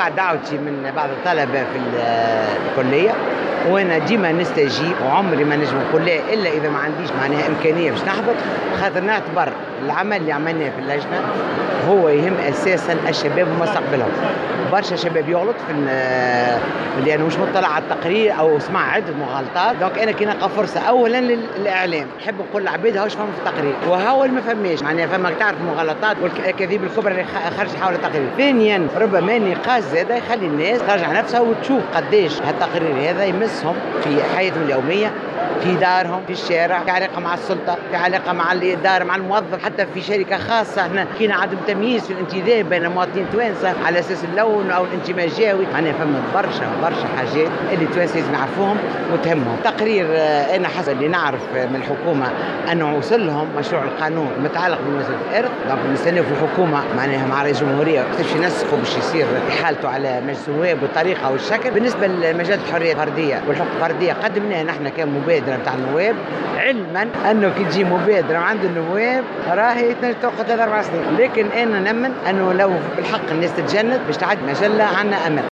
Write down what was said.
وقع دعوتي من بعض الطلبة في الكلية، وانا ديما نستجيب وعمري ما نجم نقول لا الا اذا ما عنديش معناها امكانيه باش نحضر، خاطر نعتبر العمل اللي عملناه في اللجنه هو يهم اساسا الشباب ومستقبلهم. برشا شباب يغلط في لانه مش مطلع على التقرير او سمع عده مغالطات. دونك انا كي نلقى فرصه اولا للاعلام نحب نقول للعباد هاوش فهم في التقرير، وهو ما فماش معناها فما تعرف مغالطات والكذب الكبرى اللي خرجت حول التقرير. ثانيا ربما نقاش زاده يخلي الناس ترجع نفسها وتشوف قديش هالتقرير هذا يمسهم في حياتهم اليوميه، في دارهم، في الشارع، في علاقه مع السلطه، في علاقه مع الاداره، مع الموظف، حتى في شركه خاصه. احنا كاين عدم تمييز في الانتداب بين مواطنين توانسه على اساس اللون او الانتماء الجهوي. معناها فما برشا حاجات اللي التوانسه لازم يعرفوهم وتهمهم. تقرير انا حسب اللي نعرف من الحكومه انه وصل لهم مشروع القانون المتعلق بمساله الارث. دونك نستناو في الحكومه معناها مع رئيس الجمهوريه باش ينسقوا باش يصير احالته على مجلس النواب بالطريقه والشكل. بالنسبه لمجال الحريه الفرديه والحقوق الفرديه قدمناها نحن كمبادره نتاع النواب، علما انه كي تجي مبادره عند النواب راهي تاخذ 3-4 سنين، لكن انا نؤمن انه لو بالحق الناس تتجند باش تعد مجله عندنا امل.